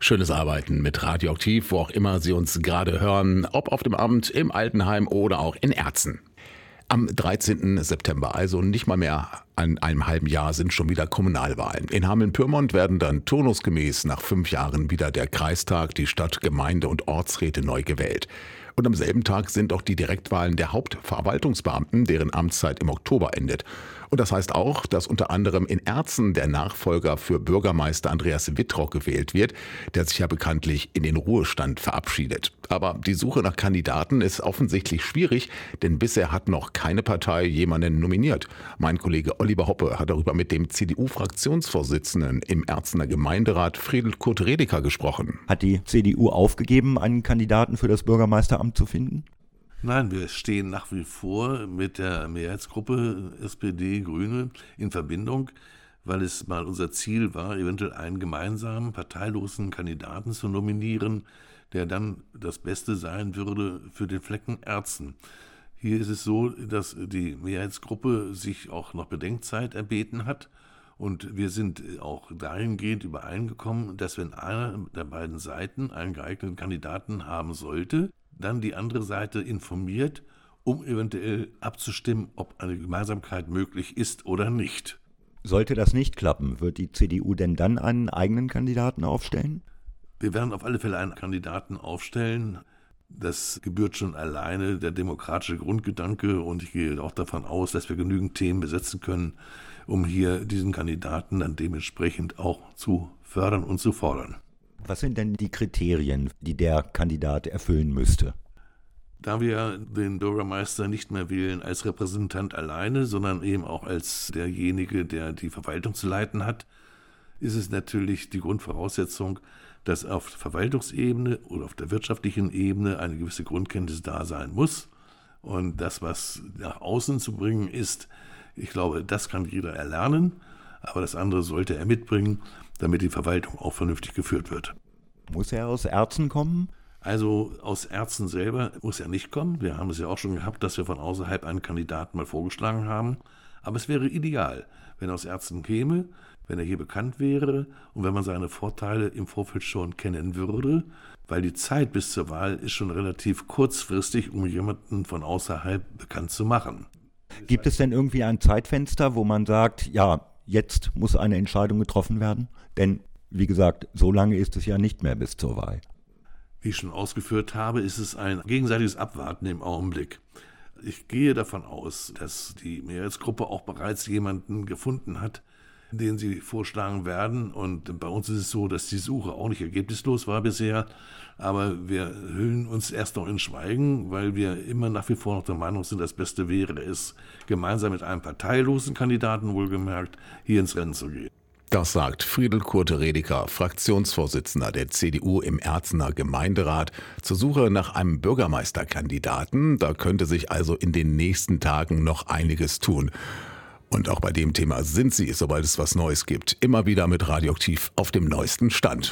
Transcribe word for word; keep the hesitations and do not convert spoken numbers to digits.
Schönes Arbeiten mit Radioaktiv, wo auch immer Sie uns gerade hören, ob auf dem Amt, im Altenheim oder auch in Erzen. Am dreizehnten September, also nicht mal mehr an einem halben Jahr, sind schon wieder Kommunalwahlen. In Hameln-Pyrmont werden dann turnusgemäß nach fünf Jahren wieder der Kreistag, die Stadt-, Gemeinde- und Ortsräte neu gewählt. Und am selben Tag sind auch die Direktwahlen der Hauptverwaltungsbeamten, deren Amtszeit im Oktober endet. Und das heißt auch, dass unter anderem in Erzen der Nachfolger für Bürgermeister Andreas Wittrock gewählt wird, der sich ja bekanntlich in den Ruhestand verabschiedet. Aber die Suche nach Kandidaten ist offensichtlich schwierig, denn bisher hat noch keine Partei jemanden nominiert. Mein Kollege Oliver Hoppe hat darüber mit dem C D U-Fraktionsvorsitzenden im Erzener Gemeinderat Friedel Kurt-Redeker gesprochen. Hat die C D U aufgegeben, einen Kandidaten für das Bürgermeisteramt zu finden? Nein, wir stehen nach wie vor mit der Mehrheitsgruppe S P D, Grüne in Verbindung, weil es mal unser Ziel war, eventuell einen gemeinsamen, parteilosen Kandidaten zu nominieren, der dann das Beste sein würde für den Flecken Erzen. Hier ist es so, dass die Mehrheitsgruppe sich auch noch Bedenkzeit erbeten hat und wir sind auch dahingehend übereingekommen, dass wenn einer der beiden Seiten einen geeigneten Kandidaten haben sollte, dann die andere Seite informiert, um eventuell abzustimmen, ob eine Gemeinsamkeit möglich ist oder nicht. Sollte das nicht klappen, wird die C D U denn dann einen eigenen Kandidaten aufstellen? Wir werden auf alle Fälle einen Kandidaten aufstellen. Das gebührt schon alleine der demokratische Grundgedanke und ich gehe auch davon aus, dass wir genügend Themen besetzen können, um hier diesen Kandidaten dann dementsprechend auch zu fördern und zu fordern. Was sind denn die Kriterien, die der Kandidat erfüllen müsste? Da wir den Bürgermeister nicht mehr wählen als Repräsentant alleine, sondern eben auch als derjenige, der die Verwaltung zu leiten hat, ist es natürlich die Grundvoraussetzung, dass auf Verwaltungsebene oder auf der wirtschaftlichen Ebene eine gewisse Grundkenntnis da sein muss. Und das, was nach außen zu bringen ist, ich glaube, das kann jeder erlernen, aber das andere sollte er mitbringen, damit die Verwaltung auch vernünftig geführt wird. Muss er aus Erzen kommen? Also aus Erzen selber muss er nicht kommen. Wir haben es ja auch schon gehabt, dass wir von außerhalb einen Kandidaten mal vorgeschlagen haben. Aber es wäre ideal, wenn er aus Erzen käme, wenn er hier bekannt wäre und wenn man seine Vorteile im Vorfeld schon kennen würde, weil die Zeit bis zur Wahl ist schon relativ kurzfristig, um jemanden von außerhalb bekannt zu machen. Gibt es denn irgendwie ein Zeitfenster, wo man sagt, ja, jetzt muss eine Entscheidung getroffen werden? Denn, wie gesagt, so lange ist es ja nicht mehr bis zur Wahl. Wie ich schon ausgeführt habe, ist es ein gegenseitiges Abwarten im Augenblick. Ich gehe davon aus, dass die Mehrheitsgruppe auch bereits jemanden gefunden hat, den sie vorschlagen werden. Und bei uns ist es so, dass die Suche auch nicht ergebnislos war bisher. Aber wir hüllen uns erst noch in Schweigen, weil wir immer nach wie vor noch der Meinung sind, das Beste wäre es, gemeinsam mit einem parteilosen Kandidaten wohlgemerkt, hier ins Rennen zu gehen. Das sagt Friedel Kurt-Redeker, Fraktionsvorsitzender der C D U im Erzener Gemeinderat, zur Suche nach einem Bürgermeisterkandidaten. Da könnte sich also in den nächsten Tagen noch einiges tun. Und auch bei dem Thema sind Sie, sobald es was Neues gibt, immer wieder mit Radioaktiv auf dem neuesten Stand.